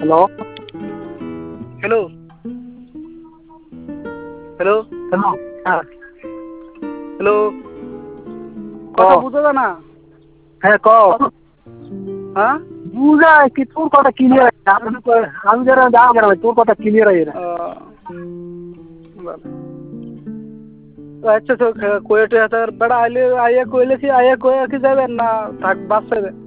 Hello hello hello hello হ্যাঁ hello কথা বুঝা যায় না। হ্যাঁ ক হ্যাঁ বুঝা কি তোর কথা ক্লিয়ার আমি যারা যাও কেন তোর কথা ক্লিয়ার আই না আচ্ছা তো কোয়েটে বেড়া আইলে আইয়া কইলে কি আইয়া কয়ে কি যাবেন না থাক বাস